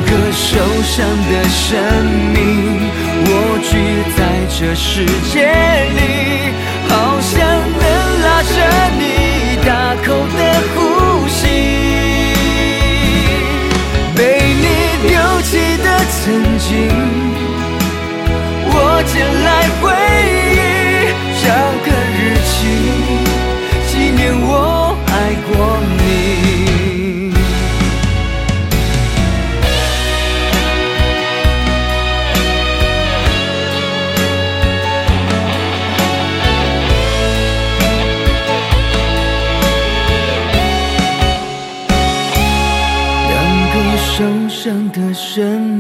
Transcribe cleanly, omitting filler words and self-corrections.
个受伤的生命，蜗居在这世界里，好想能拉着你大口的呼吸。被你丢弃的曾经，我捡来回忆，找个日期纪念我爱过你。受伤的生